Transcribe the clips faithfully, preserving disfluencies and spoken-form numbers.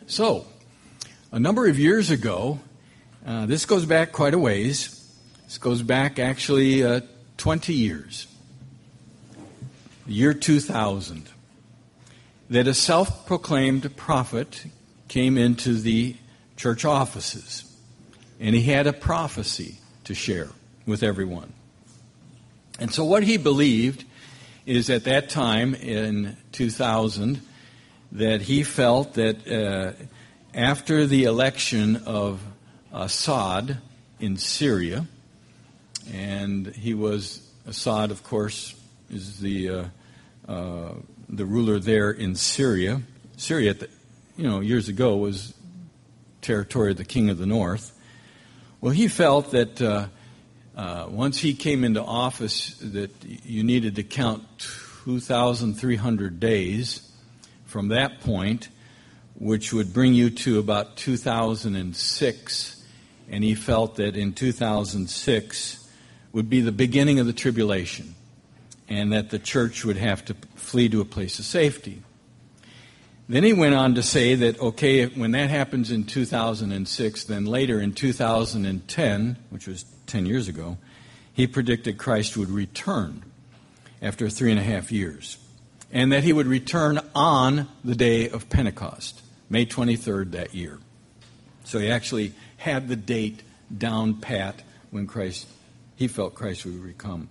So, a number of years ago, uh, this goes back quite a ways. This goes back actually uh, twenty years. The year two thousand. That a self-proclaimed prophet came into the church offices. And he had a prophecy to share with everyone. And so what he believed is at that time in two thousand that he felt that uh, after the election of Assad in Syria, and he was, Assad of course is the uh, uh, the ruler there in Syria. Syria, you know, years ago was territory of the king of the north. Well, he felt that uh, uh, once he came into office that you needed to count two thousand three hundred days from that point, which would bring you to about two thousand six, and he felt that in two thousand six would be the beginning of the tribulation, and that the church would have to flee to a place of safety. Then he went on to say that, okay, when that happens in two thousand six, then later in two thousand ten, which was ten years ago, he predicted Christ would return after three and a half years. And that he would return on the day of Pentecost, May twenty-third that year. So he actually had the date down pat when Christ, he felt Christ would come.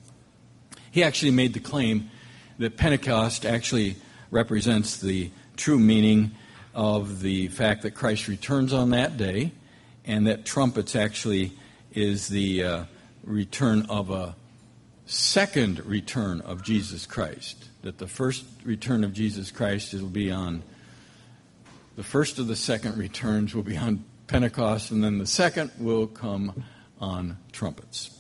He actually made the claim that Pentecost actually represents the true meaning of the fact that Christ returns on that day, and that trumpets actually is the uh, return of a second return of Jesus Christ. That the first return of Jesus Christ will be on, the first of the second returns will be on Pentecost, and then the second will come on trumpets.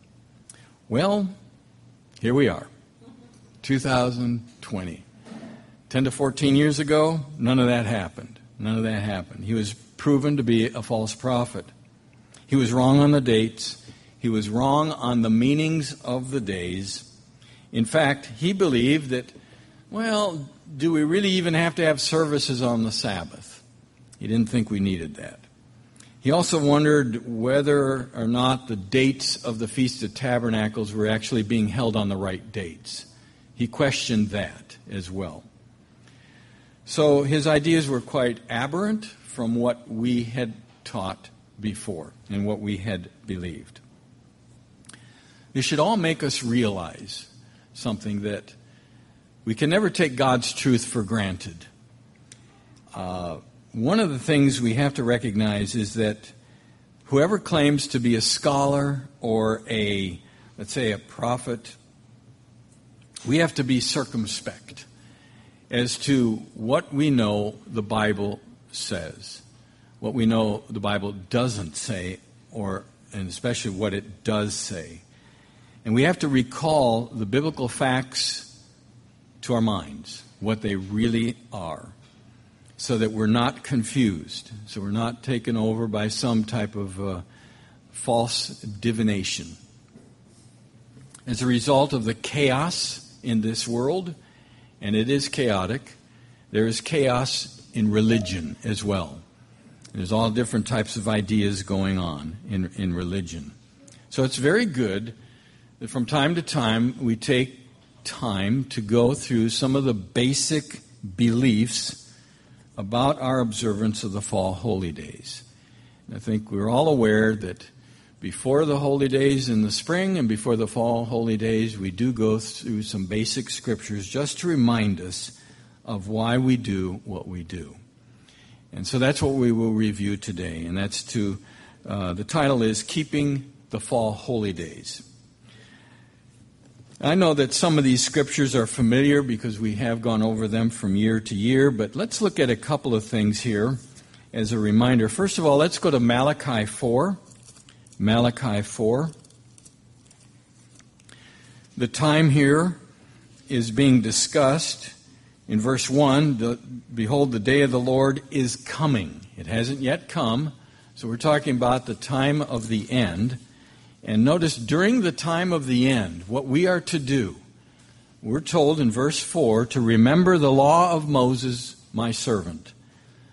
Well, here we are, two thousand twenty. ten to fourteen years ago, none of that happened. None of that happened. He was proven to be a false prophet. He was wrong on the dates. He was wrong on the meanings of the days. In fact, he believed that, well, do we really even have to have services on the Sabbath? He didn't think we needed that. He also wondered whether or not the dates of the Feast of Tabernacles were actually being held on the right dates. He questioned that as well. So his ideas were quite aberrant from what we had taught before and what we had believed. This should all make us realize something, that we can never take God's truth for granted. Uh, one of the things we have to recognize is that whoever claims to be a scholar or a, let's say, a prophet, we have to be circumspect as to what we know the Bible says, what we know the Bible doesn't say, or and especially what it does say. And we have to recall the biblical facts to our minds, what they really are, so that we're not confused, so we're not taken over by some type of uh, false divination. As a result of the chaos in this world, and it is chaotic, there is chaos in religion as well. There's all different types of ideas going on in, in religion. So it's very good that from time to time we take time to go through some of the basic beliefs about our observance of the fall holy days. And I think we're all aware that before the holy days in the spring and before the fall holy days, we do go through some basic scriptures just to remind us of why we do what we do. And so that's what we will review today, and that's to, uh, the title is Keeping the Fall Holy Days. I know that some of these scriptures are familiar because we have gone over them from year to year, but let's look at a couple of things here as a reminder. First of all, let's go to Malachi four. Malachi four. The time here is being discussed in verse one. The, Behold, the day of the Lord is coming. It hasn't yet come, so we're talking about the time of the end. And notice, during the time of the end, what we are to do, we're told in verse four to remember the law of Moses, my servant,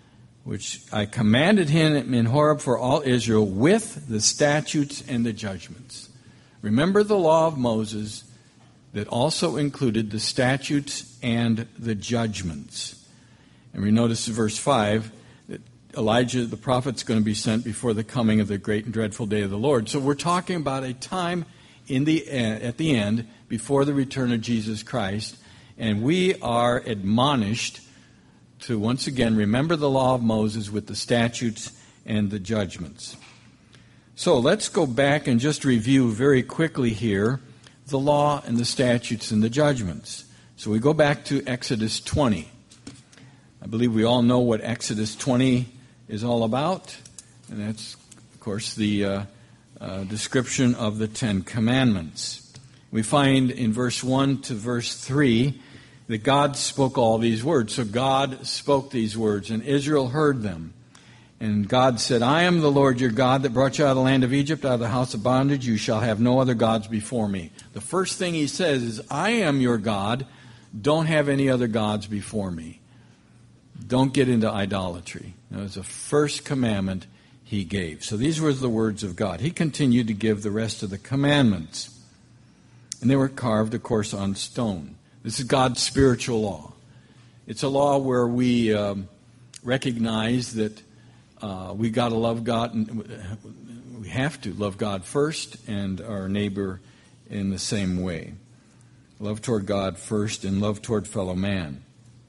which I commanded him in Horeb for all Israel with the statutes and the judgments. Remember the law of Moses that also included the statutes and the judgments. And we notice in verse five that Elijah the prophet is going to be sent before the coming of the great and dreadful day of the Lord. So we're talking about a time in the at the end before the return of Jesus Christ. And we are admonished to once again remember the law of Moses with the statutes and the judgments. So let's go back and just review very quickly here the law and the statutes and the judgments. So we go back to Exodus twenty. I believe we all know what Exodus twenty is all about. And that's, of course, the uh, uh, description of the Ten Commandments. We find in verse one to verse three that God spoke all these words. So God spoke these words, and Israel heard them. And God said, I am the Lord your God that brought you out of the land of Egypt, out of the house of bondage. You shall have no other gods before me. The first thing he says is, I am your God. Don't have any other gods before me. Don't get into idolatry. That was the first commandment he gave. So these were the words of God. He continued to give the rest of the commandments. And they were carved, of course, on stone. This is God's spiritual law. It's a law where we um, recognize that uh, we got to love God. And we have to love God first and our neighbor in the same way. Love toward God first and love toward fellow man.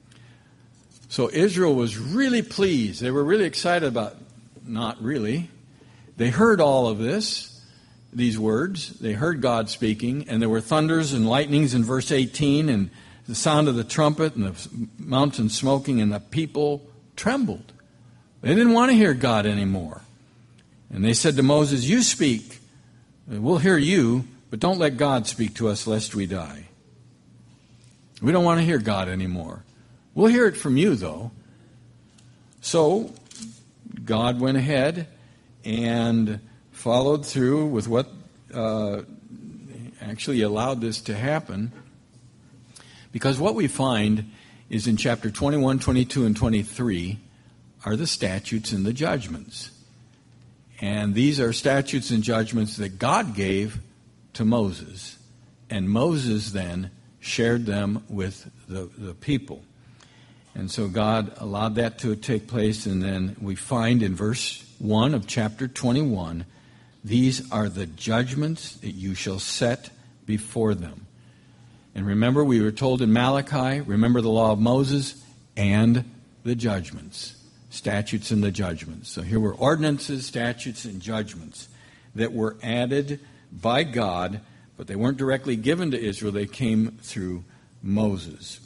So Israel was really pleased. They were really excited about, not really. They heard all of this. These words. They heard God speaking, and there were thunders and lightnings in verse eighteen, and the sound of the trumpet, and the mountain smoking, and the people trembled. They didn't want to hear God anymore. And they said to Moses, you speak, we'll hear you, but don't let God speak to us lest we die. We don't want to hear God anymore. We'll hear it from you, though. So God went ahead and followed through with what uh, actually allowed this to happen. Because what we find is in chapter twenty-one, twenty-two, and twenty-three are the statutes and the judgments. And these are statutes and judgments that God gave to Moses. And Moses then shared them with the, the people. And so God allowed that to take place. And then we find in verse one of chapter twenty-one, these are the judgments that you shall set before them. And remember, we were told in Malachi, remember the law of Moses and the judgments, statutes and the judgments. So here were ordinances, statutes, and judgments that were added by God, but they weren't directly given to Israel. They came through Moses.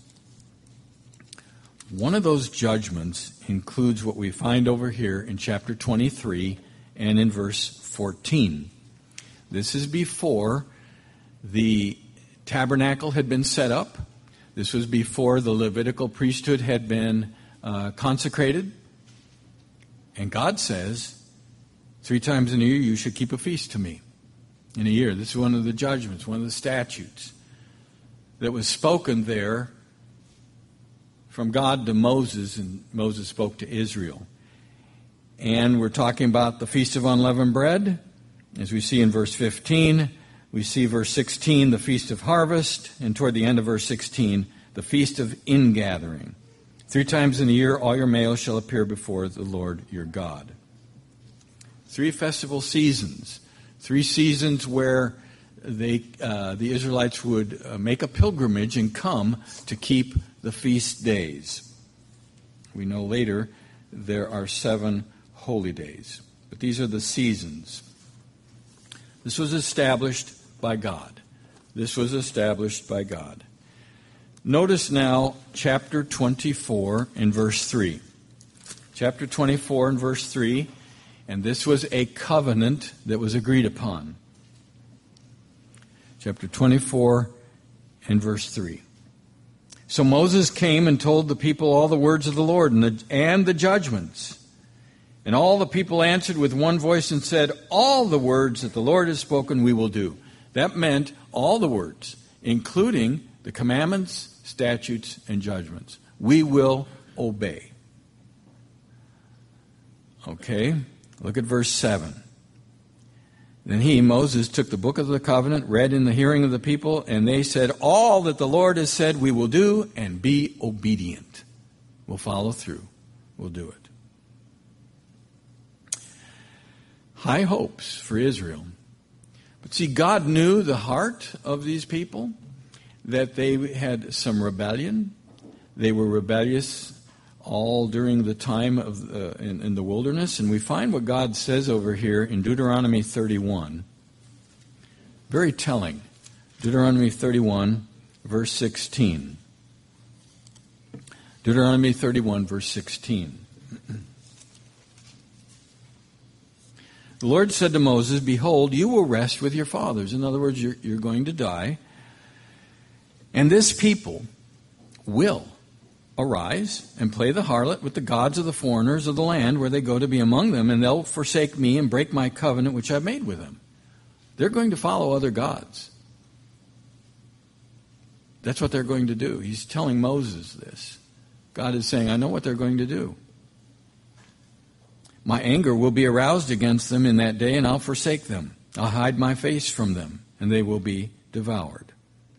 One of those judgments includes what we find over here in chapter twenty-three and in verse fourteen. This is before the tabernacle had been set up. This was before the Levitical priesthood had been uh, consecrated. And God says, three times in a year you should keep a feast to me. In a year. This is one of the judgments, one of the statutes that was spoken there from God to Moses, and Moses spoke to Israel. And we're talking about the Feast of Unleavened Bread. As we see in verse fifteen, we see verse sixteen, the Feast of Harvest, and toward the end of verse sixteen, the Feast of Ingathering. Three times in a year all your males shall appear before the Lord your God. Three festival seasons. Three seasons where they, uh, the Israelites would uh, make a pilgrimage and come to keep the feast days. We know later there are seven holy days. But these are the seasons. This was established by God. This was established by God. Notice now chapter twenty-four and verse three. Chapter twenty-four and verse three. And this was a covenant that was agreed upon. Chapter twenty-four and verse three. So Moses came and told the people all the words of the Lord and the, and the judgments. And all the people answered with one voice and said, all the words that the Lord has spoken we will do. That meant all the words, including the commandments, statutes, and judgments. We will obey. Okay, look at verse seven. Then he, Moses, took the book of the covenant, read in the hearing of the people, and they said, all that the Lord has said we will do, and be obedient. We'll follow through. We'll do it. High hopes for Israel. But see, God knew the heart of these people, that they had some rebellion. They were rebellious all during the time of uh, in, in the wilderness. And we find what God says over here in Deuteronomy thirty-one. Very telling. Deuteronomy thirty-one, verse sixteen. Deuteronomy thirty-one, verse sixteen. The Lord said to Moses, behold, you will rest with your fathers. In other words, you're, you're going to die. And this people will arise and play the harlot with the gods of the foreigners of the land where they go to be among them, and they'll forsake me and break my covenant which I've made with them. They're going to follow other gods. That's what they're going to do. He's telling Moses this. God is saying, I know what they're going to do. My anger will be aroused against them in that day, and I'll forsake them. I'll hide my face from them, and they will be devoured.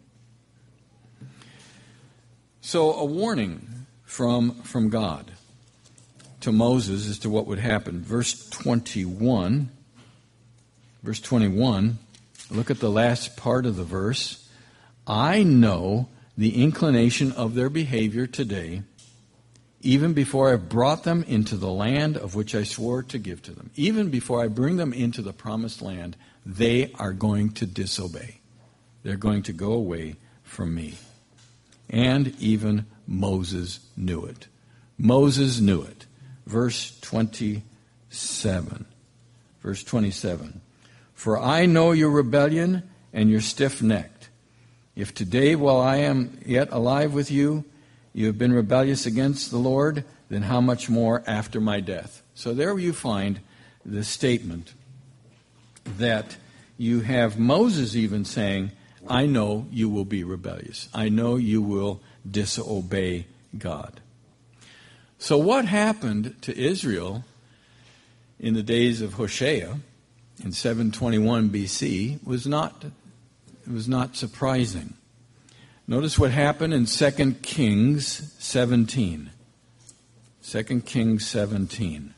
So a warning from, from God to Moses as to what would happen. Verse twenty-one. Verse twenty-one. Look at the last part of the verse. I know the inclination of their behavior today, even before I brought them into the land of which I swore to give to them. Even before I bring them into the promised land, they are going to disobey. They're going to go away from me. And even Moses knew it. Moses knew it. Verse twenty-seven. Verse twenty-seven. For I know your rebellion and your stiff-necked. If today, while I am yet alive with you, you have been rebellious against the Lord, then how much more after my death? So there you find the statement that you have Moses even saying, I know you will be rebellious. I know you will disobey God. So what happened to Israel in the days of Hosea in seven twenty-one B C was not, it was not surprising. Notice what happened in Second Kings seventeen. Second Kings seventeen.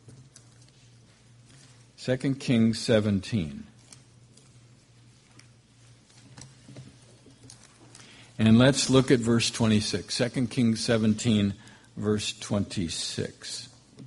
Second Kings seventeen. And let's look at verse twenty-six. Second Kings seventeen, verse twenty-six.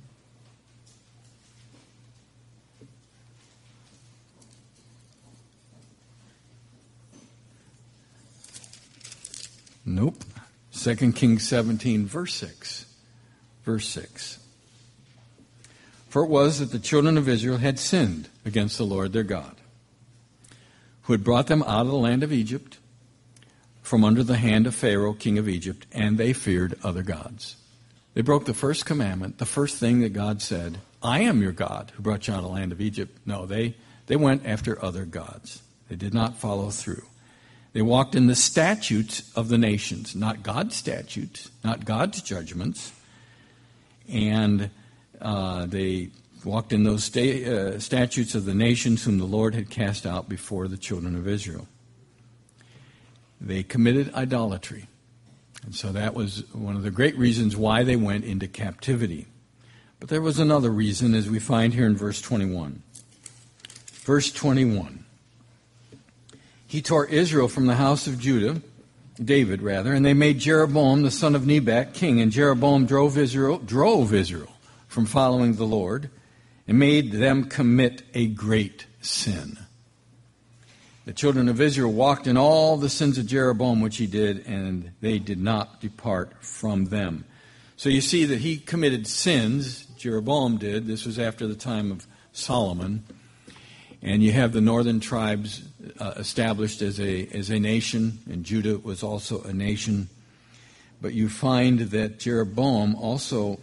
Nope. Second Kings seventeen, verse six. Verse six. For it was that the children of Israel had sinned against the Lord their God, who had brought them out of the land of Egypt, from under the hand of Pharaoh, king of Egypt, and they feared other gods. They broke the first commandment, the first thing that God said, I am your God who brought you out of the land of Egypt. No, they, they went after other gods. They did not follow through. They walked in the statutes of the nations, not God's statutes, not God's judgments. And uh, they walked in those sta- uh, statutes of the nations whom the Lord had cast out before the children of Israel. They committed idolatry. And so that was one of the great reasons why they went into captivity. But there was another reason, as we find here in verse twenty-one. Verse twenty-one. He tore Israel from the house of Judah, David rather, and they made Jeroboam the son of Nebat king. And Jeroboam drove Israel, drove Israel from following the Lord and made them commit a great sin. The children of Israel walked in all the sins of Jeroboam which he did, and they did not depart from them. So you see that he committed sins, Jeroboam did. This was after the time of Solomon. And you have the northern tribes uh, established as a as a nation, and Judah was also a nation. But you find that Jeroboam also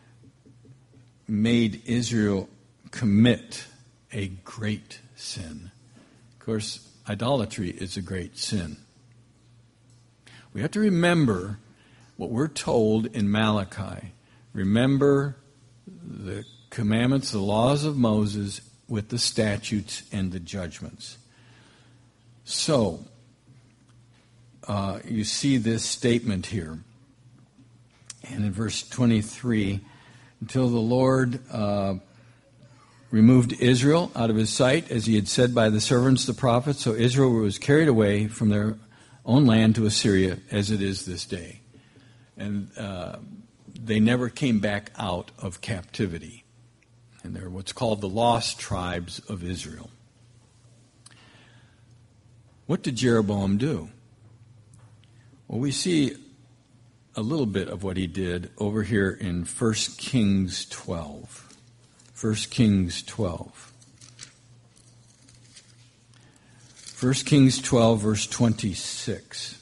made Israel commit a great sin. Of course, idolatry is a great sin. We have to remember what we're told in Malachi. Remember the commandments, the laws of Moses, with the statutes and the judgments. So, uh, you see this statement here. And in verse twenty-three, until the Lord uh, removed Israel out of his sight, as he had said by the servants, the prophets, so Israel was carried away from their own land to Assyria, as it is this day. And uh, they never came back out of captivity. And they're what's called the lost tribes of Israel. What did Jeroboam do? Well, we see a little bit of what he did over here in First Kings twelve. First Kings twelve. First Kings twelve, verse twenty-six.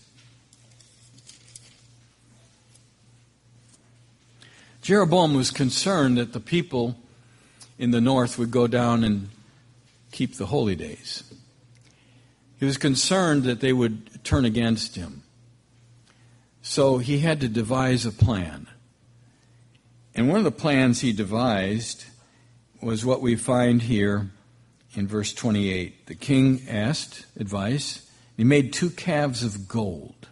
Jeroboam was concerned that the people in the north would go down and keep the holy days. He was concerned that they would turn against him. So he had to devise a plan. And one of the plans he devised was what we find here in verse twenty-eight. The king asked advice. He made two calves of gold.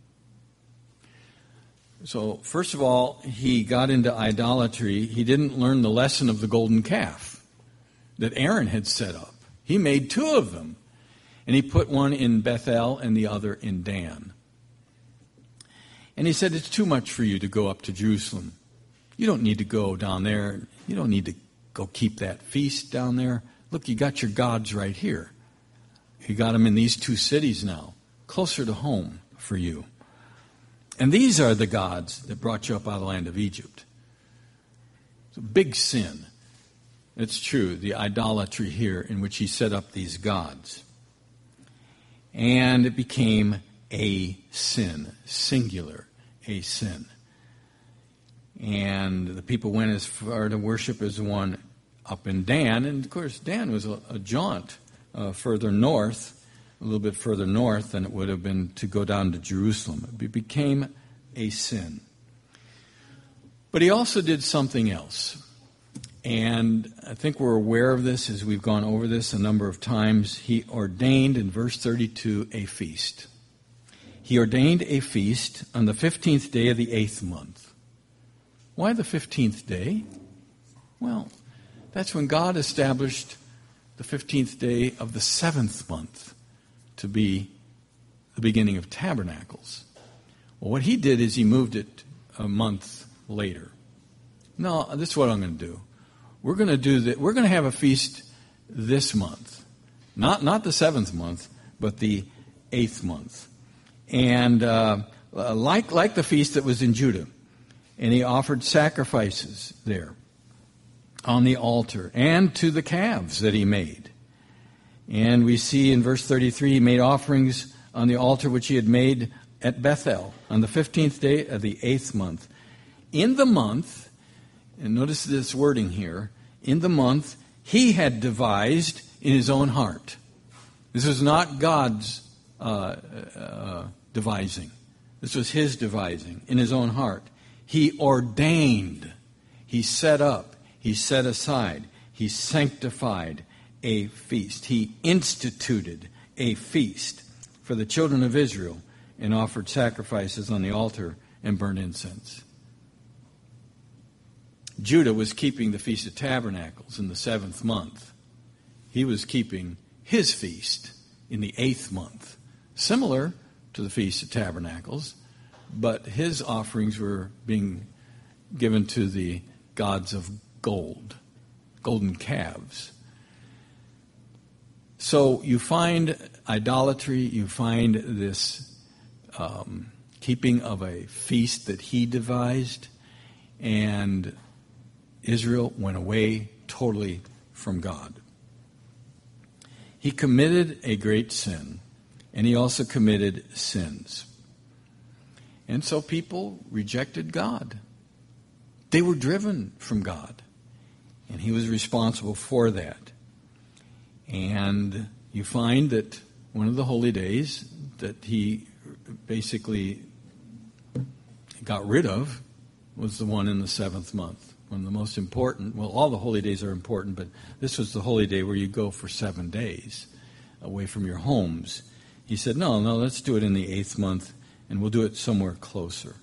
So, first of all, he got into idolatry. He didn't learn the lesson of the golden calf that Aaron had set up. He made two of them. And he put one in Bethel and the other in Dan. And he said, it's too much for you to go up to Jerusalem. You don't need to go down there. You don't need to go keep that feast down there. Look, you got your gods right here. You got them in these two cities now, closer to home for you. And these are the gods that brought you up out of the land of Egypt. It's a big sin. It's true, the idolatry here in which he set up these gods. And it became a sin, singular, a sin. And the people went as far to worship as one up in Dan. And, of course, Dan was a, a jaunt uh, further north, a little bit further north than it would have been to go down to Jerusalem. It became a sin. But he also did something else. And I think we're aware of this as we've gone over this a number of times. He ordained, in verse thirty-two, a feast. He ordained a feast on the fifteenth day of the eighth month. Why the fifteenth day? Well, that's when God established the fifteenth day of the seventh month to be the beginning of tabernacles. Well, what he did is he moved it a month later. No, this is what I'm going to do. We're going to do that. We're going to have a feast this month, not not the seventh month, but the eighth month, and uh, like like the feast that was in Judah, and he offered sacrifices there on the altar and to the calves that he made. And we see in verse thirty-three, he made offerings on the altar which he had made at Bethel on the fifteenth day of the eighth month. In the month. And notice this wording here. In the month, he had devised in his own heart. This was not God's uh, uh, devising. This was his devising in his own heart. He ordained, he set up, he set aside, he sanctified a feast. He instituted a feast for the children of Israel and offered sacrifices on the altar and burned incense. Judah was keeping the Feast of Tabernacles in the seventh month. He was keeping his feast in the eighth month, similar to the Feast of Tabernacles, but his offerings were being given to the gods of gold, golden calves. So you find idolatry, you find this um, keeping of a feast that he devised, and Israel went away totally from God. He committed a great sin, and he also committed sins. And so people rejected God. They were driven from God, and he was responsible for that. And you find that one of the holy days that he basically got rid of was the one in the seventh month. one of the most important. Well, all the holy days are important, but this was the holy day where you go for seven days away from your homes. He said, no, no, let's do it in the eighth month, and we'll do it somewhere closer.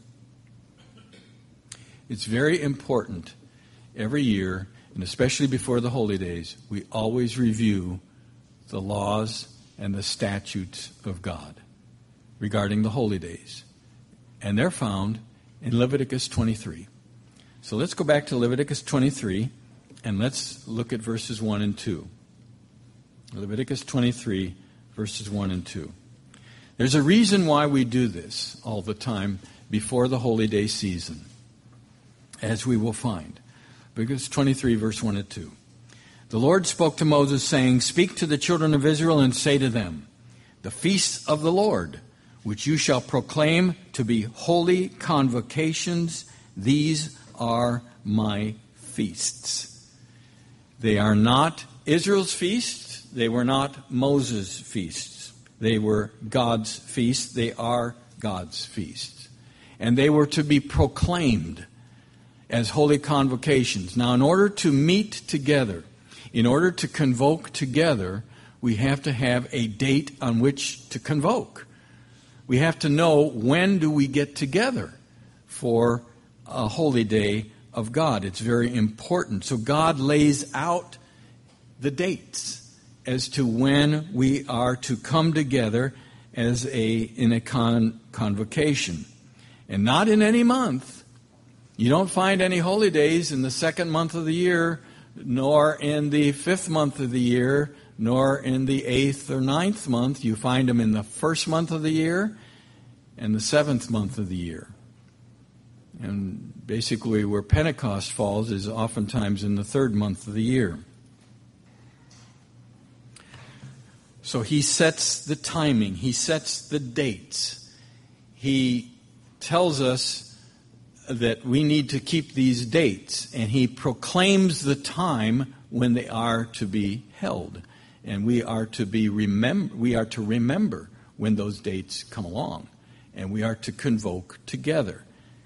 It's very important every year, and especially before the holy days, we always review the laws and the statutes of God regarding the holy days. And they're found in Leviticus twenty-three. So let's go back to Leviticus twenty-three, and let's look at verses one and two. Leviticus twenty-three, verses one and two. There's a reason why we do this all the time before the holy day season, as we will find. Leviticus twenty-three, verse one and two. The Lord spoke to Moses, saying, "Speak to the children of Israel and say to them, the feasts of the Lord, which you shall proclaim to be holy convocations, these are my feasts." They are not Israel's feasts. They were not Moses' feasts. They were God's feasts. They are God's feasts. And they were to be proclaimed as holy convocations. Now, in order to meet together, in order to convoke together, we have to have a date on which to convoke. We have to know, when do we get together for a holy day of God? It's very important. So God lays out the dates as to when we are to come together as a in a con, convocation. And not in any month. You don't find any holy days in the second month of the year, nor in the fifth month of the year, nor in the eighth or ninth month. You find them in the first month of the year and the seventh month of the year. And basically where Pentecost falls is oftentimes in the third month of the year. So he sets the timing. He sets the dates. He tells us that we need to keep these dates, and he proclaims the time when they are to be held, and we are to be remember. We are to remember when those dates come along, and we are to convoke together.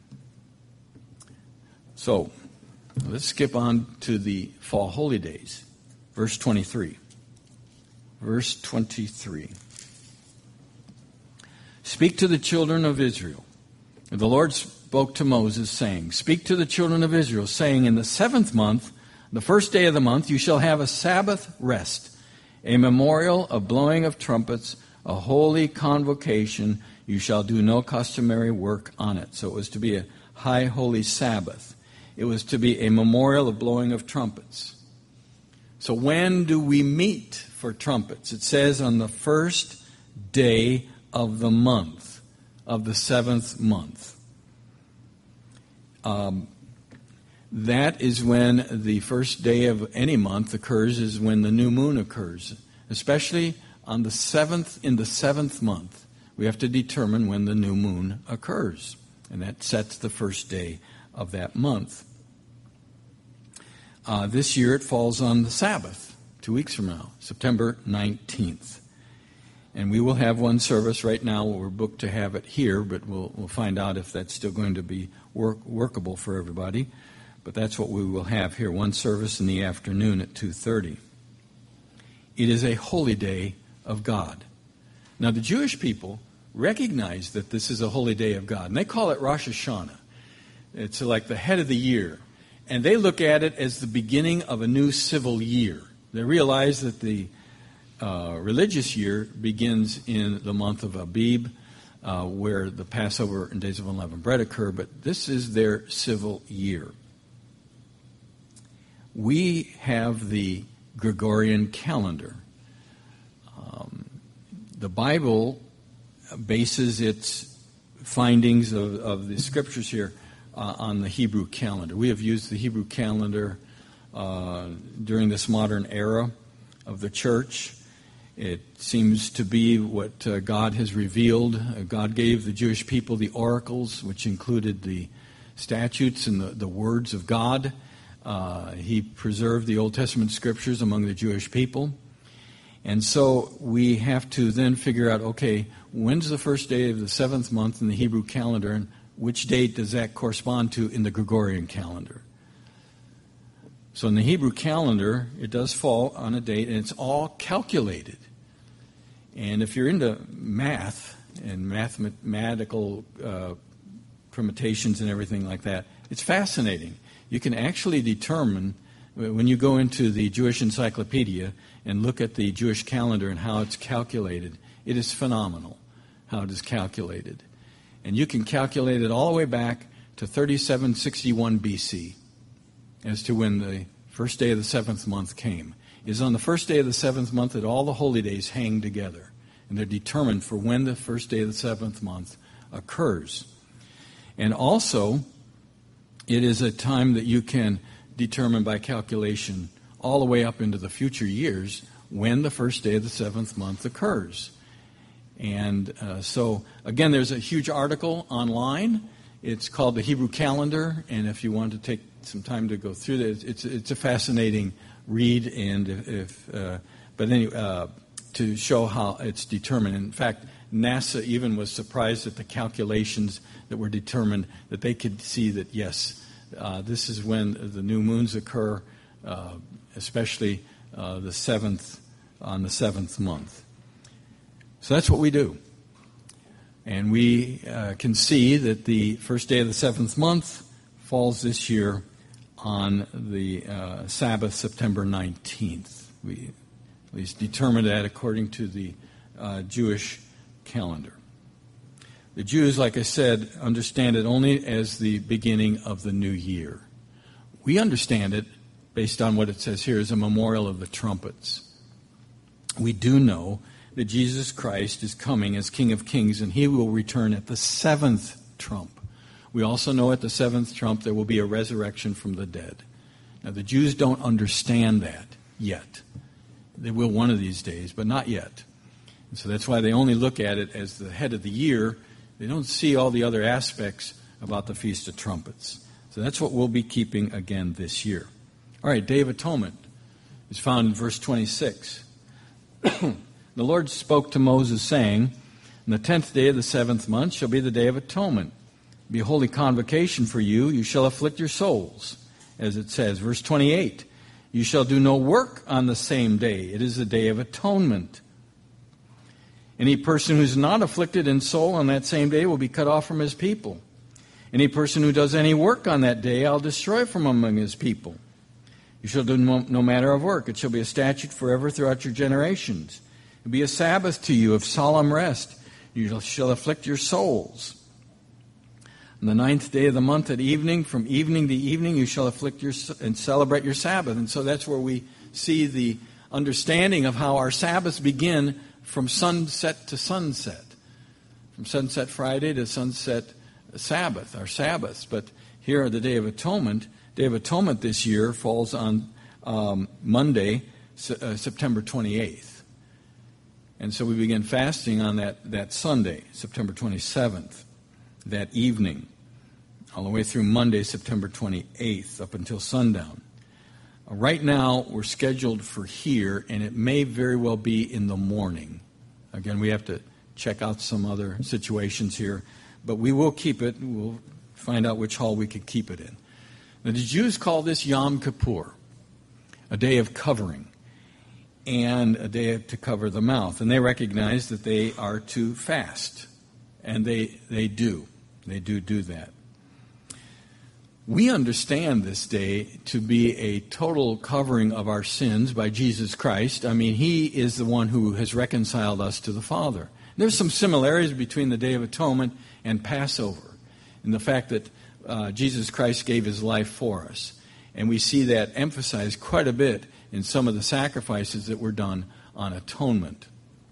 So let's skip on to the fall holy days, verse twenty-three. Verse twenty-three. Speak to the children of Israel. The Lord spoke to Moses, saying, "Speak to the children of Israel, saying, in the seventh month, the first day of the month, you shall have a Sabbath rest, a memorial of blowing of trumpets, a holy convocation. You shall do no customary work on it." So it was to be a high holy Sabbath. It was to be a memorial of blowing of trumpets. So when do we meet for trumpets? It says on the first day of the month, of the seventh month. Um, that is when the first day of any month occurs, is when the new moon occurs. Especially on the seventh, in the seventh month, we have to determine when the new moon occurs. And that sets the first day of that month. Uh, this year it falls on the Sabbath, two weeks from now, September nineteenth. And we will have one service right now. We're booked to have it here, but we'll we'll find out if that's still going to be work, workable for everybody. But that's what we will have here, one service in the afternoon at two thirty. It is a holy day of God. Now, the Jewish people recognize that this is a holy day of God, and they call it Rosh Hashanah. It's like the head of the year. And they look at it as the beginning of a new civil year. They realize that the uh, religious year begins in the month of Abib, uh, where the Passover and Days of Unleavened Bread occur, but this is their civil year. We have the Gregorian calendar. Um, the Bible bases its findings of, of the scriptures here uh, on the Hebrew calendar. We have used the Hebrew calendar uh, during this modern era of the church. It seems to be what uh, God has revealed. Uh, God gave the Jewish people the oracles, which included the statutes and the, the words of God. Uh, he preserved the Old Testament scriptures among the Jewish people. And so we have to then figure out, okay, when's the first day of the seventh month in the Hebrew calendar, and which date does that correspond to in the Gregorian calendar? So in the Hebrew calendar, it does fall on a date, and it's all calculated. And if you're into math and mathematical uh, permutations and everything like that, it's fascinating. You can actually determine, when you go into the Jewish Encyclopedia and look at the Jewish calendar and how it's calculated, it is phenomenal how it is calculated. And you can calculate it all the way back to thirty-seven sixty-one B C as to when the first day of the seventh month came. It is on the first day of the seventh month that all the holy days hang together, and they're determined for when the first day of the seventh month occurs. And also, it is a time that you can determine by calculation all the way up into the future years when the first day of the seventh month occurs. And uh, so, again, there's a huge article online. It's called the Hebrew Calendar, and if you want to take some time to go through that, it's it's a fascinating read. And if, if uh, but anyway, uh, to show how it's determined. In fact, NASA even was surprised at the calculations that were determined, that they could see that yes, uh, this is when the new moons occur, uh, especially uh, the seventh on the seventh month. So that's what we do. And we uh, can see that the first day of the seventh month falls this year on the uh, Sabbath, September nineteenth. We at least determined that according to the uh, Jewish calendar. The Jews, like I said, understand it only as the beginning of the new year. We understand it, based on what it says here, as a memorial of the trumpets. We do know that Jesus Christ is coming as King of Kings, and he will return at the seventh trump. We also know at the seventh trump there will be a resurrection from the dead. Now, the Jews don't understand that yet. They will one of these days, but not yet. And so that's why they only look at it as the head of the year. They don't see all the other aspects about the Feast of Trumpets. So that's what we'll be keeping again this year. All right, Day of Atonement is found in verse twenty-six. The Lord spoke to Moses, saying, "On the tenth day of the seventh month shall be the Day of Atonement. Be a holy convocation for you. You shall afflict your souls." As it says, verse twenty-eight, "You shall do no work on the same day. It is the Day of Atonement. Any person who is not afflicted in soul on that same day will be cut off from his people. Any person who does any work on that day, I'll destroy from among his people. You shall do no, no matter of work. It shall be a statute forever throughout your generations. It will be a Sabbath to you of solemn rest. You shall afflict your souls. On the ninth day of the month at evening, from evening to evening, you shall afflict your and celebrate your Sabbath." And so that's where we see the understanding of how our Sabbaths begin from sunset to sunset. From sunset Friday to sunset Sabbath, our Sabbaths. But here are the Day of Atonement. Day of Atonement this year falls on um, Monday, uh, September twenty-eighth. And so we begin fasting on that, that Sunday, September twenty-seventh, that evening, all the way through Monday, September twenty-eighth, up until sundown. Uh, right now, we're scheduled for here, and it may very well be in the morning. Again, we have to check out some other situations here, but we will keep it. We'll find out which hall we could keep it in. Now, the Jews call this Yom Kippur, a day of covering, and a day to cover the mouth. And they recognize that they are to fast, and they they do. They do do that. We understand this day to be a total covering of our sins by Jesus Christ. I mean, he is the one who has reconciled us to the Father. There's some similarities between the Day of Atonement and Passover in the fact that uh, Jesus Christ gave his life for us. And we see that emphasized quite a bit in some of the sacrifices that were done on atonement.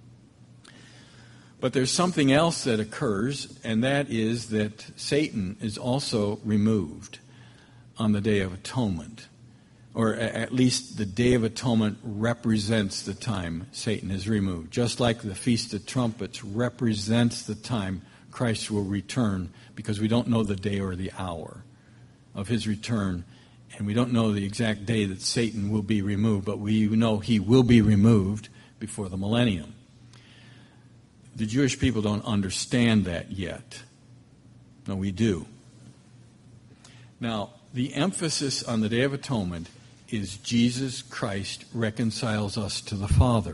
But there's something else that occurs, and that is that Satan is also removed on the Day of Atonement. Or at least the Day of Atonement represents the time Satan is removed. Just like the Feast of Trumpets represents the time Christ will return, because we don't know the day or the hour of his return. And we don't know the exact day that Satan will be removed, but we know he will be removed before the millennium. The Jewish people don't understand that yet. No, we do. Now, the emphasis on the Day of Atonement is Jesus Christ reconciles us to the Father.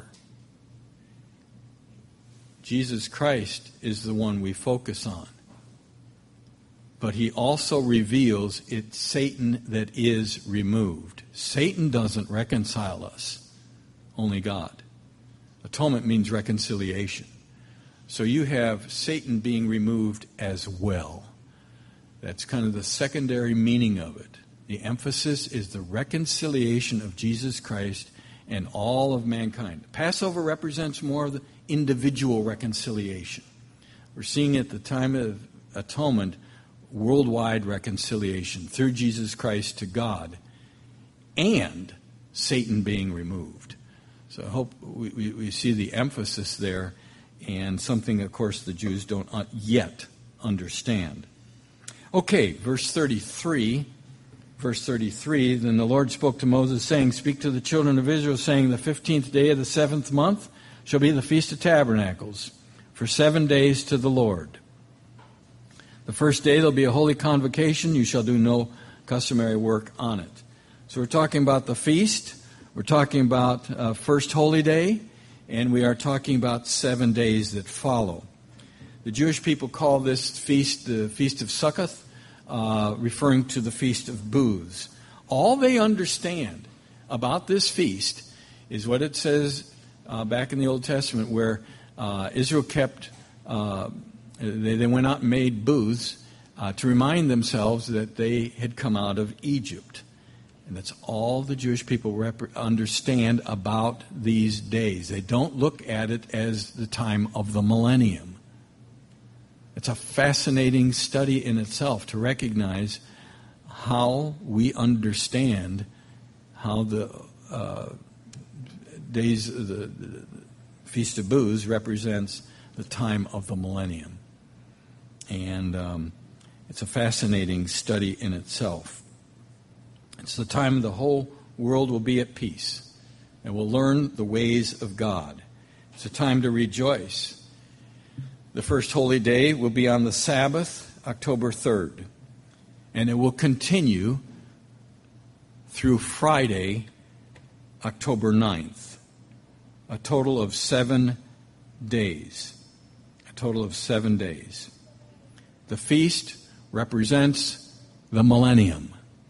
Jesus Christ is the one we focus on. But he also reveals it's Satan that is removed. Satan doesn't reconcile us, only God. Atonement means reconciliation. So you have Satan being removed as well. That's kind of the secondary meaning of it. The emphasis is the reconciliation of Jesus Christ and all of mankind. Passover represents more of the individual reconciliation. We're seeing at the time of atonement worldwide reconciliation through Jesus Christ to God and Satan being removed. So I hope we, we, we see the emphasis there, and something, of course, the Jews don't yet understand. Okay, verse thirty-three. Verse thirty-three, then the Lord spoke to Moses, saying, speak to the children of Israel, saying, the fifteenth day of the seventh month shall be the Feast of Tabernacles, for seven days to the Lord. The first day there'll be a holy convocation. You shall do no customary work on it. So we're talking about the feast. We're talking about uh, first holy day. And we are talking about seven days that follow. The Jewish people call this feast the Feast of Succoth, uh, referring to the Feast of Booths. All they understand about this feast is what it says uh, back in the Old Testament, where uh, Israel kept... Uh, They, they went out and made booths uh, to remind themselves that they had come out of Egypt. And that's all the Jewish people rep- understand about these days. They don't look at it as the time of the millennium. It's a fascinating study in itself to recognize how we understand how the uh, days of the, the Feast of Booths represents the time of the millennium. And um, it's a fascinating study in itself. It's the time the whole world will be at peace and will learn the ways of God. It's a time to rejoice. The first holy day will be on the Sabbath, October third. And it will continue through Friday, October ninth. A total of seven days. A total of seven days. The feast represents the millennium.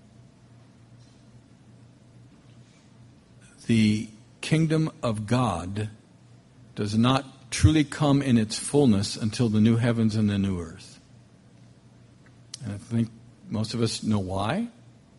The kingdom of God does not truly come in its fullness until the new heavens and the new earth. And I think most of us know why.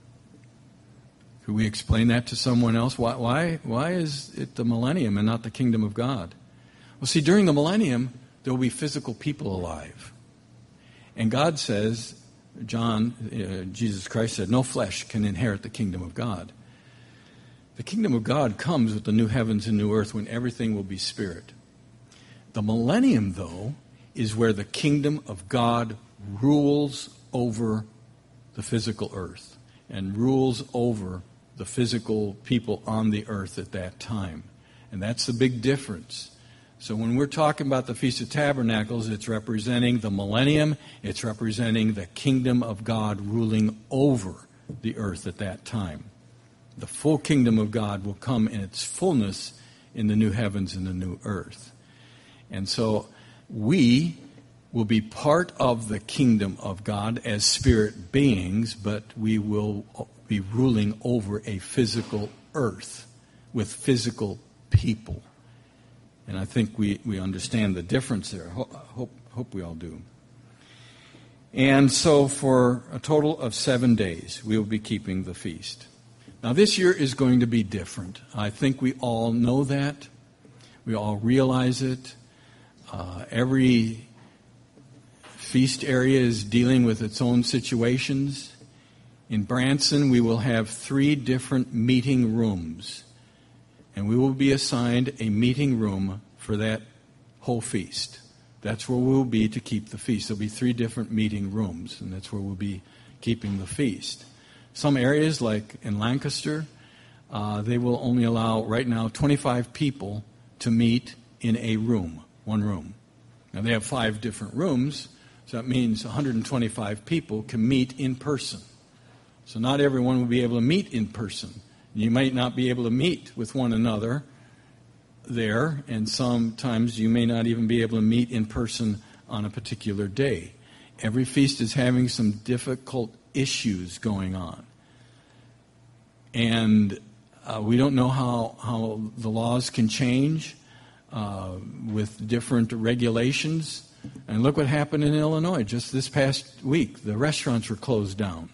Could we explain that to someone else? Why, why, why is it the millennium and not the kingdom of God? Well, see, during the millennium, there will be physical people alive. And God says, John, uh, Jesus Christ said, no flesh can inherit the kingdom of God. The kingdom of God comes with the new heavens and new earth when everything will be spirit. The millennium, though, is where the kingdom of God rules over the physical earth and rules over the physical people on the earth at that time. And that's the big difference. So when we're talking about the Feast of Tabernacles, it's representing the millennium. It's representing the kingdom of God ruling over the earth at that time. The full kingdom of God will come in its fullness in the new heavens and the new earth. And so we will be part of the kingdom of God as spirit beings, but we will be ruling over a physical earth with physical people. And I think we, we understand the difference there. I hope, hope we all do. And so for a total of seven days, we will be keeping the feast. Now this year is going to be different. I think we all know that. We all realize it. Uh, every feast area is dealing with its own situations. In Branson, we will have three different meeting rooms. And we will be assigned a meeting room for that whole feast. That's where we'll be to keep the feast. There'll be three different meeting rooms, and that's where we'll be keeping the feast. Some areas, like in Lancaster, uh, they will only allow, right now, twenty-five people to meet in a room, one room. Now, they have five different rooms, so that means one hundred twenty-five people can meet in person. So not everyone will be able to meet in person. You might not be able to meet with one another there, and sometimes you may not even be able to meet in person on a particular day. Every feast is having some difficult issues going on. And uh, we don't know how, how the laws can change uh, with different regulations. And look what happened in Illinois just this past week. The restaurants were closed down,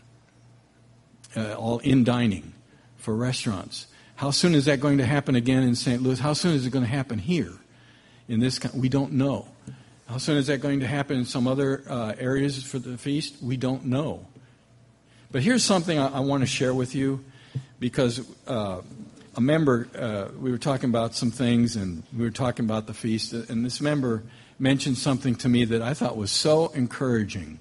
uh, all in dining for restaurants. How soon is that going to happen again in Saint Louis? How soon is it going to happen here? In this, we don't know. How soon is that going to happen in some other uh, areas for the feast? We don't know. But here's something I, I want to share with you, because uh, a member, uh, we were talking about some things, and we were talking about the feast, and this member mentioned something to me that I thought was so encouraging.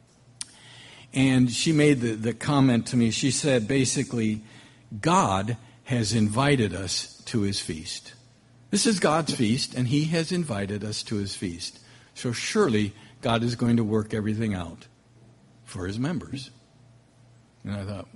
And she made the, the comment to me. She said, basically, God has invited us to his feast. This is God's feast, and he has invited us to his feast. So surely God is going to work everything out for his members. And I thought,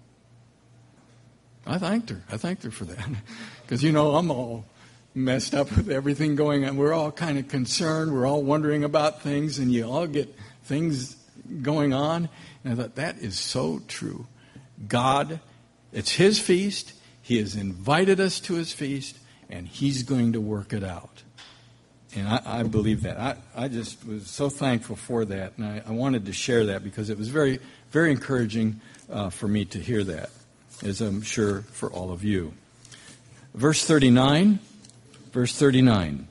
I thanked her. I thanked her for that. Because, you know, I'm all messed up with everything going on. We're all kind of concerned. We're all wondering about things, and you all get things going on. And I thought, that is so true. God, it's his feast. He has invited us to his feast, and he's going to work it out. And I, I believe that. I, I just was so thankful for that, and I, I wanted to share that because it was very, very encouraging uh, for me to hear that, as I'm sure for all of you. Verse thirty-nine, verse thirty-nine.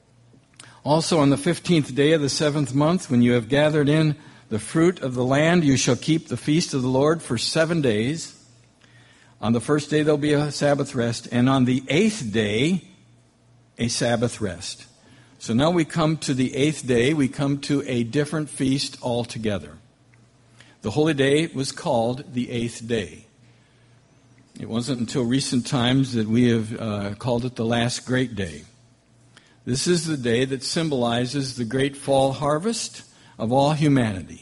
Also on the fifteenth day of the seventh month, when you have gathered in the fruit of the land, you shall keep the feast of the Lord for seven days. On the first day there'll be a Sabbath rest, and on the eighth day, a Sabbath rest. So now we come to the eighth day, we come to a different feast altogether. The holy day was called the eighth day. It wasn't until recent times that we have uh, called it the last great day. This is the day that symbolizes the great fall harvest of all humanity.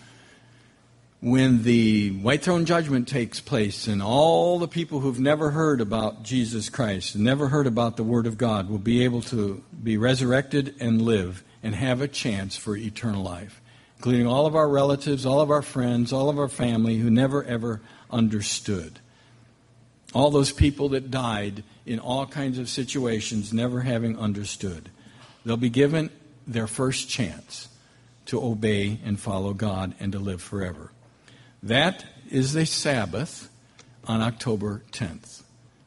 When the white throne judgment takes place and all the people who've never heard about Jesus Christ, never heard about the Word of God, will be able to be resurrected and live and have a chance for eternal life, including all of our relatives, all of our friends, all of our family who never ever understood. All those people that died in all kinds of situations never having understood. They'll be given their first chance to obey and follow God and to live forever. That is the Sabbath on October tenth.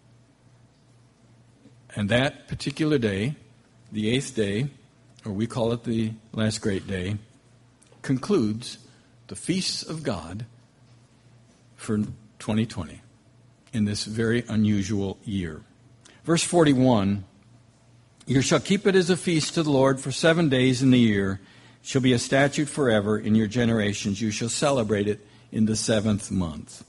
And that particular day, the eighth day, or we call it the last great day, concludes the feasts of God for twenty twenty in this very unusual year. Verse forty-one, you shall keep it as a feast to the Lord for seven days in the year. It shall be a statute forever in your generations. You shall celebrate it in the seventh month.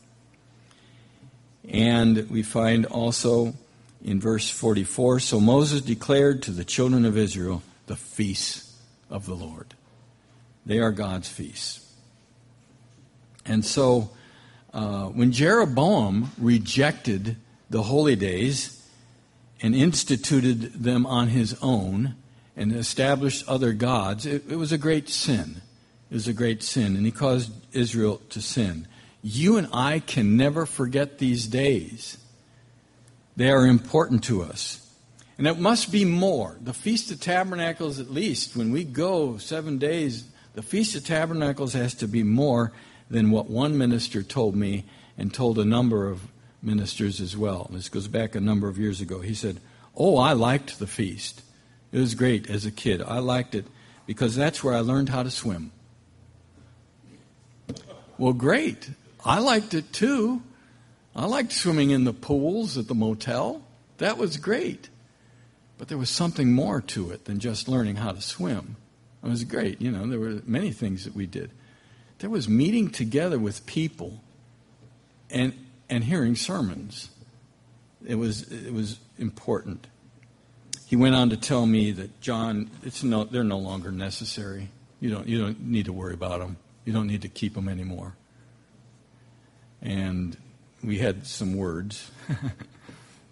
And we find also in verse forty-four, so Moses declared to the children of Israel the feasts of the Lord. They are God's feasts. And so uh, when Jeroboam rejected the holy days and instituted them on his own and established other gods, it, it was a great sin. It was a great sin, and he caused Israel to sin. You and I can never forget these days. They are important to us. And it must be more. The Feast of Tabernacles, at least, when we go seven days, the Feast of Tabernacles has to be more than what one minister told me and told a number of ministers as well. This goes back a number of years ago. He said, oh, I liked the feast. It was great as a kid. I liked it because that's where I learned how to swim. Well, great. I liked it too. I liked swimming in the pools at the motel. That was great. But there was something more to it than just learning how to swim. It was great. You know, there were many things that we did. There was meeting together with people and and hearing sermons. It was it was important. He went on to tell me that, John, it's no they're no longer necessary. You don't you don't need to worry about them. You don't need to keep them anymore. And we had some words.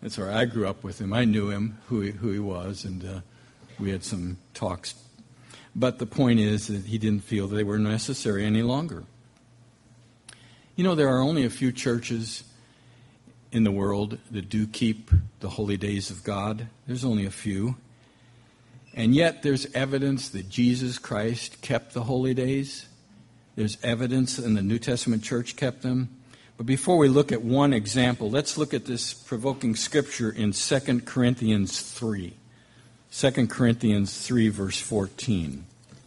That's where I grew up with him. I knew him, who he, who he was, and uh, we had some talks. But the point is that he didn't feel that they were necessary any longer. You know, there are only a few churches in the world that do keep the holy days of God. There's only a few. And yet there's evidence that Jesus Christ kept the holy days. There's evidence in the New Testament church kept them. But before we look at one example, let's look at this provoking scripture in Second Corinthians three. Second Corinthians three, verse fourteen.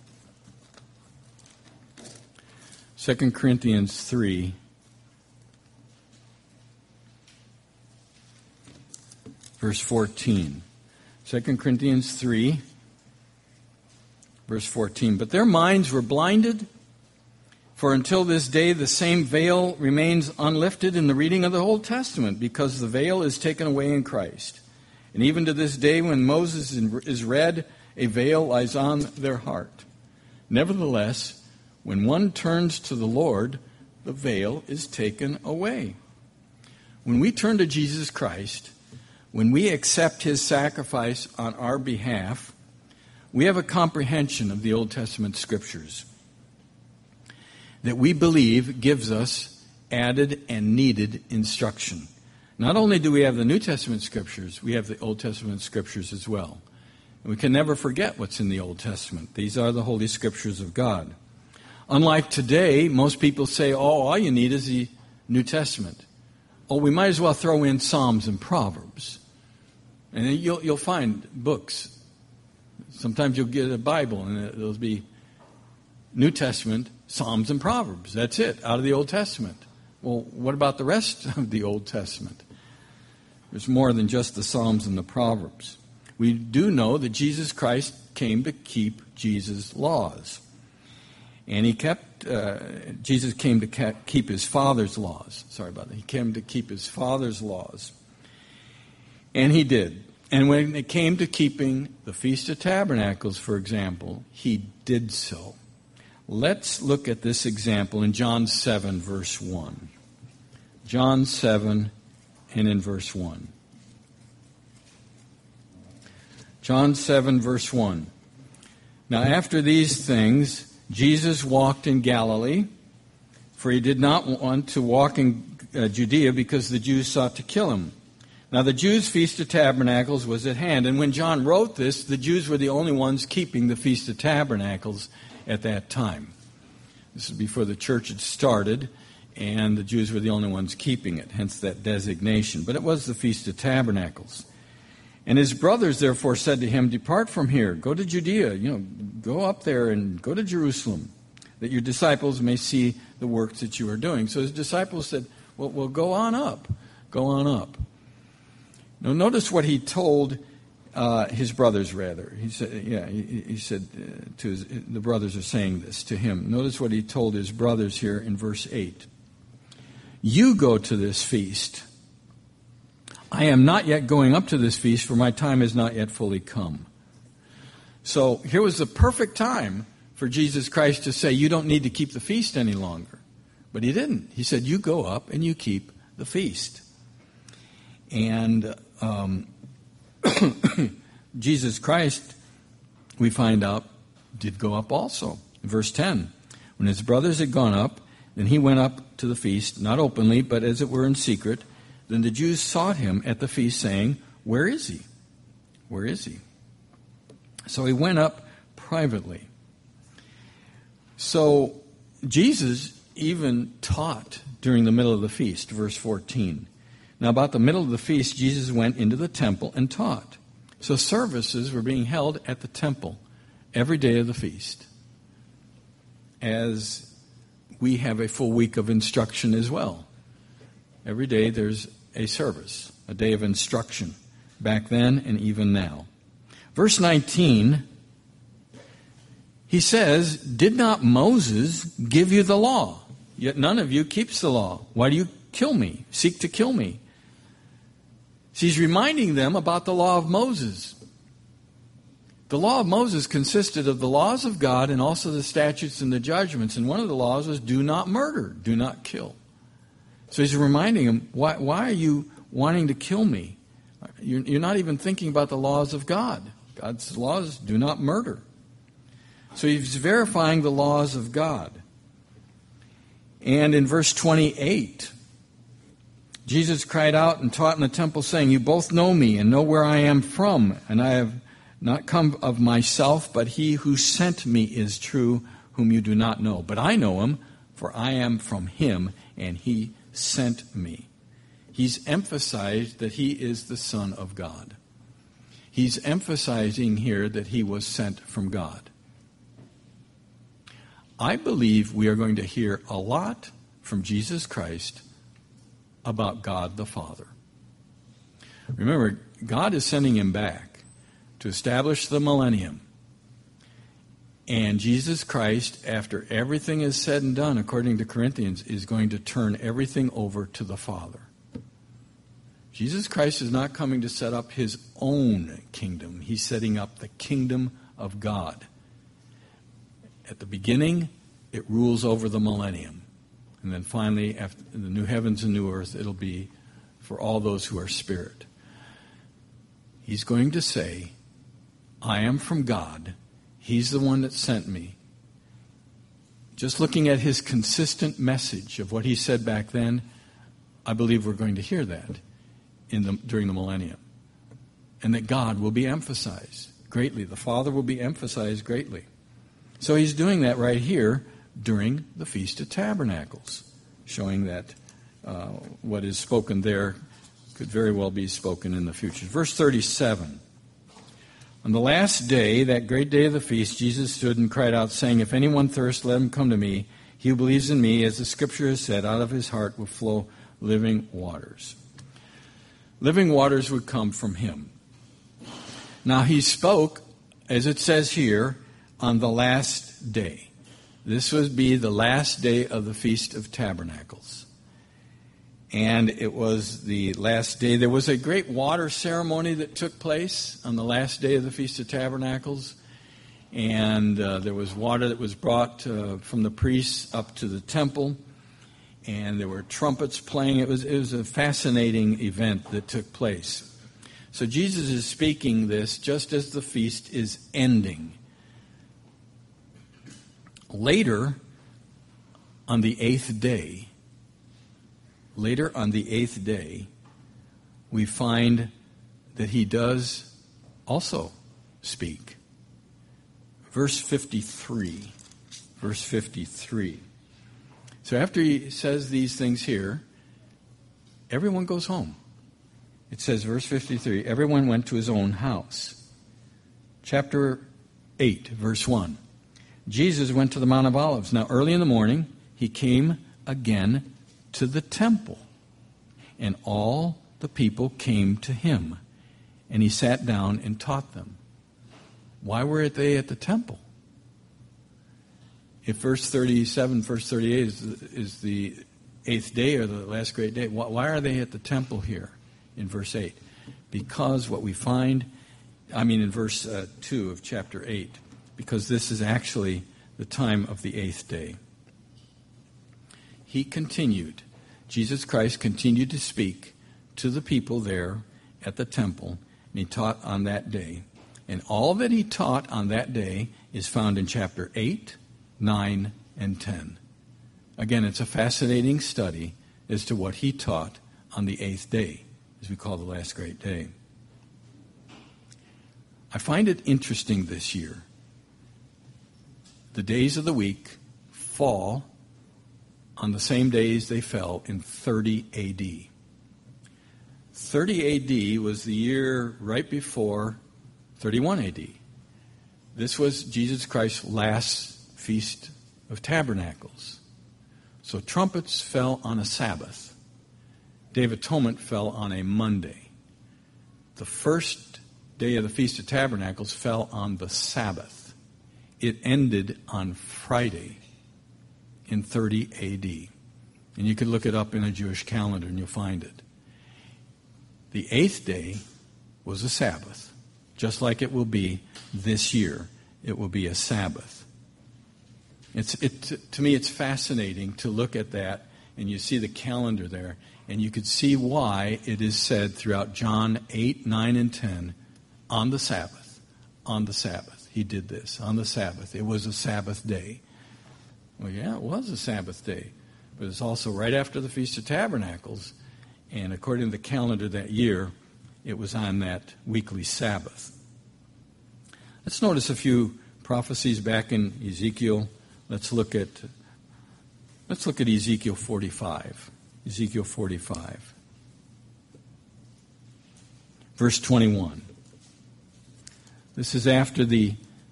Second Corinthians three, verse fourteen. Second Corinthians three, verse fourteen. But their minds were blinded, for until this day the same veil remains unlifted in the reading of the Old Testament, because the veil is taken away in Christ. And even to this day, when Moses is read, a veil lies on their heart. Nevertheless, when one turns to the Lord, the veil is taken away. When we turn to Jesus Christ, when we accept his sacrifice on our behalf, we have a comprehension of the Old Testament scriptures that we believe gives us added and needed instruction. Not only do we have the New Testament scriptures, we have the Old Testament scriptures as well. And we can never forget what's in the Old Testament. These are the Holy Scriptures of God. Unlike today, most people say, oh, all you need is the New Testament. Oh, we might as well throw in Psalms and Proverbs. And you'll, you'll find books. Sometimes you'll get a Bible, and it'll be New Testament, Psalms and Proverbs. That's it, out of the Old Testament. Well, what about the rest of the Old Testament? There's more than just the Psalms and the Proverbs. We do know that Jesus Christ came to keep Jesus' laws. And he kept, uh, Jesus came to keep his Father's laws. Sorry about that. He came to keep his Father's laws. And he did. And when it came to keeping the Feast of Tabernacles, for example, he did so. Let's look at this example in John seven, verse one. John seven, and in verse one. John seven, verse one. Now after these things, Jesus walked in Galilee, for he did not want to walk in uh, Judea because the Jews sought to kill him. Now the Jews' Feast of Tabernacles was at hand, and when John wrote this, the Jews were the only ones keeping the Feast of Tabernacles at that time. This is before the church had started, and the Jews were the only ones keeping it, hence that designation. But it was the Feast of Tabernacles. And his brothers therefore said to him, depart from here, go to Judea, you know, go up there and go to Jerusalem, that your disciples may see the works that you are doing. So his disciples said, well, well go on up, go on up. Now notice what he told uh, his brothers, rather. He said, yeah, he, he said uh, to his, the brothers are saying this to him. Notice what he told his brothers here in verse eight. You go to this feast. I am not yet going up to this feast, for my time has not yet fully come. So here was the perfect time for Jesus Christ to say, you don't need to keep the feast any longer. But he didn't. He said, you go up and you keep the feast. And um, Jesus Christ, we find out, did go up also. Verse ten, when his brothers had gone up, then he went up to the feast, not openly, but as it were in secret. Then the Jews sought him at the feast, saying, where is he? Where is he? So he went up privately. So Jesus even taught during the middle of the feast, verse fourteen. Now about the middle of the feast, Jesus went into the temple and taught. So services were being held at the temple every day of the feast, as we have a full week of instruction as well. Every day there's a service, a day of instruction, back then and even now. Verse nineteen, he says, did not Moses give you the law? Yet none of you keeps the law. Why do you kill me, seek to kill me? So he's reminding them about the law of Moses. The law of Moses consisted of the laws of God and also the statutes and the judgments. And one of the laws was do not murder, do not kill. So he's reminding them, why, why are you wanting to kill me? You're, you're not even thinking about the laws of God. God's laws do not murder. So he's verifying the laws of God. And in verse twenty-eight, Jesus cried out and taught in the temple, saying, "You both know me and know where I am from, and I have not come of myself, but he who sent me is true, whom you do not know. But I know him, for I am from him, and he sent me." He's emphasized that he is the Son of God. He's emphasizing here that he was sent from God. I believe we are going to hear a lot from Jesus Christ about God the Father. Remember, God is sending him back to establish the millennium. And Jesus Christ, after everything is said and done, according to Corinthians, is going to turn everything over to the Father. Jesus Christ is not coming to set up his own kingdom. He's setting up the kingdom of God. At the beginning, it rules over the millennium. And then finally, after the new heavens and new earth, it'll be for all those who are spirit. He's going to say, "I am from God. He's the one that sent me." Just looking at his consistent message of what he said back then, I believe we're going to hear that in the, during the millennium. And that God will be emphasized greatly. The Father will be emphasized greatly. So he's doing that right here during the Feast of Tabernacles, showing that uh, what is spoken there could very well be spoken in the future. Verse thirty-seven. On the last day, that great day of the feast, Jesus stood and cried out, saying, "If anyone thirsts, let him come to me. He who believes in me, as the Scripture has said, out of his heart will flow living waters." Living waters would come from him. Now he spoke, as it says here, on the last day. This would be the last day of the Feast of Tabernacles. And it was the last day. There was a great water ceremony that took place on the last day of the Feast of Tabernacles. And uh, there was water that was brought uh, from the priests up to the temple. And there were trumpets playing. It was, it was a fascinating event that took place. So Jesus is speaking this just as the feast is ending. Later, on the eighth day, later on the eighth day, we find that he does also speak. Verse fifty-three. Verse fifty-three. So after he says these things here, everyone goes home. It says, verse fifty-three, everyone went to his own house. Chapter eight, verse one. Jesus went to the Mount of Olives. Now early in the morning, he came again to the temple. And all the people came to him. And he sat down and taught them. Why were they at the temple? If verse thirty-seven, verse thirty-eight is, is the eighth day or the last great day, why are they at the temple here in verse eight? Because what we find, I mean in verse uh, two of chapter eight, because this is actually the time of the eighth day. He continued, Jesus Christ continued to speak to the people there at the temple, and he taught on that day. And all that he taught on that day is found in chapter eight, nine, and ten. Again, it's a fascinating study as to what he taught on the eighth day, as we call the last great day. I find it interesting this year. The days of the week fall on the same days they fell in thirty A D. thirty A D was the year right before thirty-one A D. This was Jesus Christ's last Feast of Tabernacles. So trumpets fell on a Sabbath. Day of Atonement fell on a Monday. The first day of the Feast of Tabernacles fell on the Sabbath. It ended on Friday in thirty A D. And you can look it up in a Jewish calendar and you'll find it. The eighth day was a Sabbath. Just like it will be this year. It will be a Sabbath. It's, it, to me, it's fascinating to look at that, and you see the calendar there, And you could see why it is said throughout John eight, nine, and ten, on the Sabbath, on the Sabbath. He did this, on the Sabbath. It was a Sabbath day. Well, yeah, it was a Sabbath day. But it's also right after the Feast of Tabernacles. And according to the calendar that year, it was on that weekly Sabbath. Let's notice a few prophecies back in Ezekiel. Let's look at let's look at Ezekiel forty-five. Ezekiel forty-five. Verse twenty-one. This is after the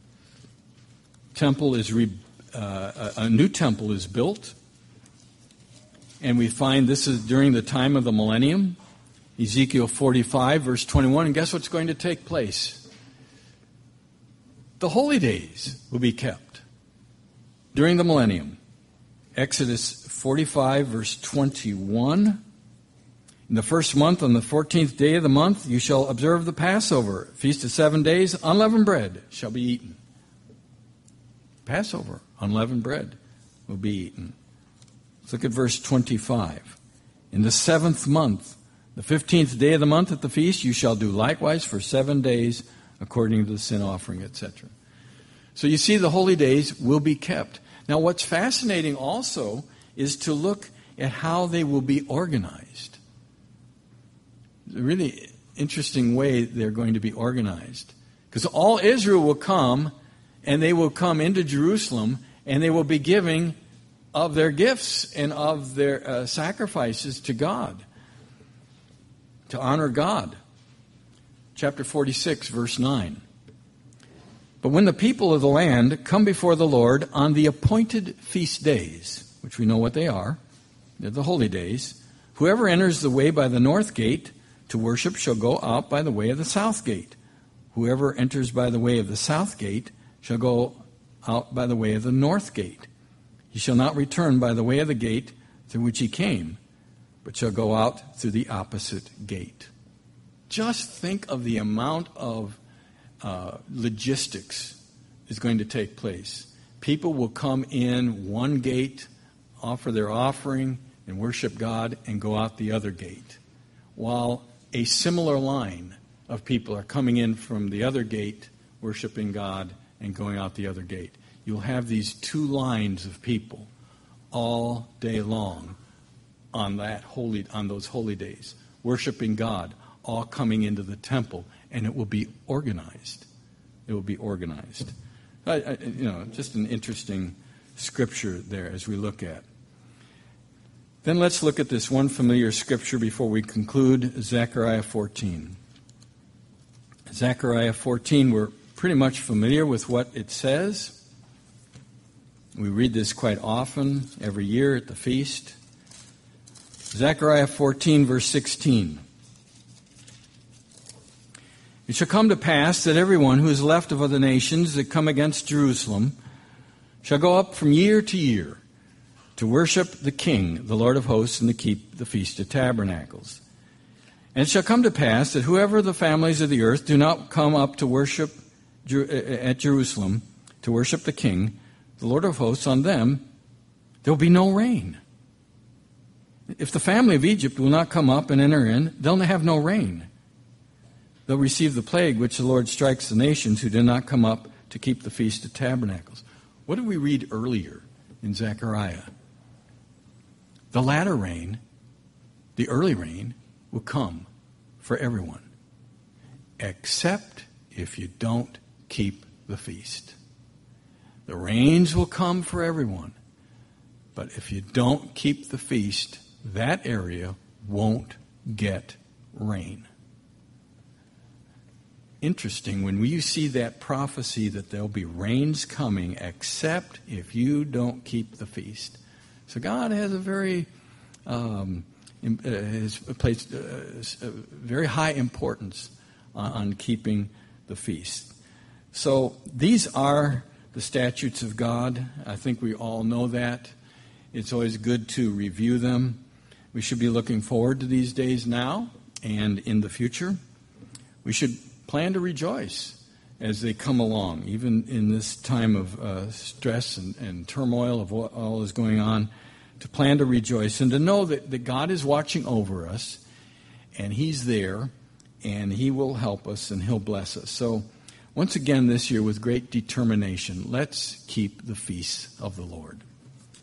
temple is re, uh, a new temple is built. And we find this is during the time of the millennium. Ezekiel forty-five, verse twenty-one. And guess what's going to take place? The holy days will be kept during the millennium. Exodus forty-five, verse twenty-one. In the first month, on the fourteenth day of the month, you shall observe the Passover. Feast of seven days, unleavened bread shall be eaten. Passover, unleavened bread will be eaten. Let's look at verse twenty-five. In the seventh month, the fifteenth day of the month at the feast, you shall do likewise for seven days according to the sin offering, et cetera. So you see the holy days will be kept. Now what's fascinating also is to look at how they will be organized. It's a really interesting way they're going to be organized. Because all Israel will come, and they will come into Jerusalem, and they will be giving of their gifts and of their uh, sacrifices to God, to honor God. Chapter forty-six, verse nine. But when the people of the land come before the Lord on the appointed feast days, which we know what they are, they're the holy days, whoever enters the way by the north gate to worship shall go out by the way of the south gate. Whoever enters by the way of the south gate shall go out by the way of the north gate. He shall not return by the way of the gate through which he came, but shall go out through the opposite gate. Just think of the amount of uh, logistics is going to take place. People will come in one gate, offer their offering, and worship God, and go out the other gate, while a similar line of people are coming in from the other gate, worshiping God, and going out the other gate. You'll have these two lines of people all day long on that holy, on those holy days, worshiping God, all coming into the temple, and it will be organized. It will be organized. I, I, you know, just an interesting scripture there as we look at. Then let's look at this one familiar scripture before we conclude, Zechariah fourteen. Zechariah fourteen, we're pretty much familiar with what it says. We read this quite often, every year at the feast. Zechariah fourteen, verse sixteen. It shall come to pass that everyone who is left of other nations that come against Jerusalem shall go up from year to year to worship the King, the Lord of hosts, and to keep the Feast of Tabernacles. And it shall come to pass that whoever of the families of the earth do not come up to worship at Jerusalem, to worship the King, the Lord of hosts, on them, there will be no rain. If the family of Egypt will not come up and enter in, they'll have no rain. They'll receive the plague which the Lord strikes the nations who did not come up to keep the Feast of Tabernacles. What did we read earlier in Zechariah? The latter rain, the early rain, will come for everyone, except if you don't keep the feast. The rains will come for everyone, but if you don't keep the feast, that area won't get rain. Interesting, when you see that prophecy that there'll be rains coming except if you don't keep the feast. So God has a very um, uh, has placed uh, a very high importance on, on keeping the feast. So these are the statutes of God. I think we all know that. It's always good to review them. We should be looking forward to these days now and in the future. We should plan to rejoice as they come along, even in this time of uh, stress and, and turmoil of what all is going on. to plan to rejoice and to know that, that God is watching over us and He's there and He will help us and He'll bless us. So once again this year with great determination, let's keep the feasts of the Lord.